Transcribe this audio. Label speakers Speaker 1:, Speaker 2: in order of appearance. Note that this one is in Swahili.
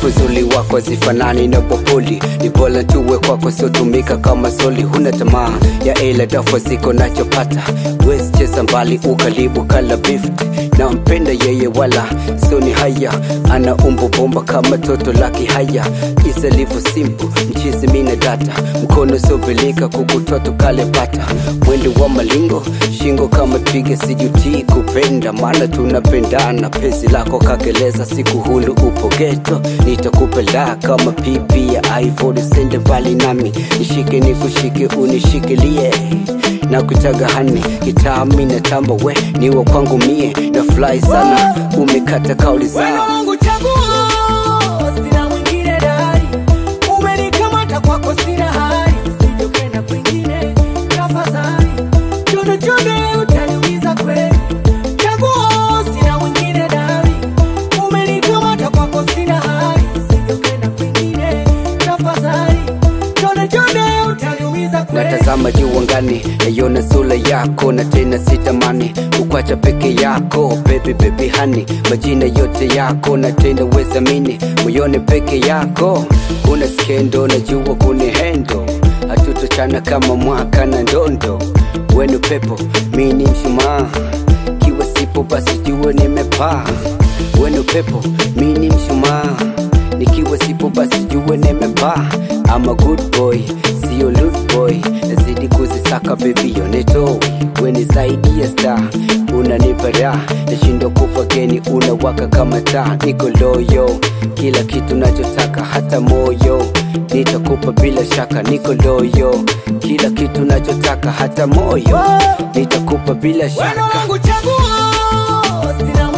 Speaker 1: sifu zuli wako zifanani na popoli. Ni bora tuwe kwako sio tumika kama soli. Huna tamaa ya ila dafa ziko nachopata. Wezi cheza mbali ukalibu kala bift. Na mpenda yeye wala sio ni haya. Ana umbo bomba kama toto laki haya. Isa livo simple mchizi mina data. Mkono sobilika kukutoto kale pata. Mwendo wa malingo shingo kama twiga sijuti kupenda. Maana tunapendana pezi lako kakeleza siku hulu upo geto. Nitakupenda kama pipi ya iPhone sende mbali nami. Nishike nikushike unishikilie. Na kutaga hani kitami na tamba we niwa kwangu mie na fly sana umekata kauli zao.
Speaker 2: Weno wangu chaguo sina mwingine dari. Umenikamata kwako sina hari. Sijokenda kwingine tafadhali. Chonde chonde utaniumiza kweli. Chaguo sina mwingine dari. Umenikamata kwako sina hari. Sijokenda kwingine tafadhali. Chonde chonde utaniumiza kweli.
Speaker 1: Natazama juu angani naiona sura yako na tena sitamani kukwacha peke yako baby honey. Majina yote yako na tena wezamini moyoni peke yako. Kuna skendo najua kuni hendo. Hatutochana kama mwaka na ndondo. Wenu pepo mini mshumaa. Kiwa sipo basi jua nimepaa. Wenu pepo mini mshumaa. Nikiwa sipo basi jua nimepaa. I'm a good boy, sio loot boy. Nazidi kuzisaka baby yoneto. Weni zaidi ya star, unanipa raha. Nashindo kupa geni, unawaka kama taa. Niko loyo, kila kitu nachotaka hata moyo. Nitakupa bila shaka, niko loyo. Kila kitu nachotaka hata moyo. Nitakupa bila shaka.
Speaker 2: Weno wangu chaguo sina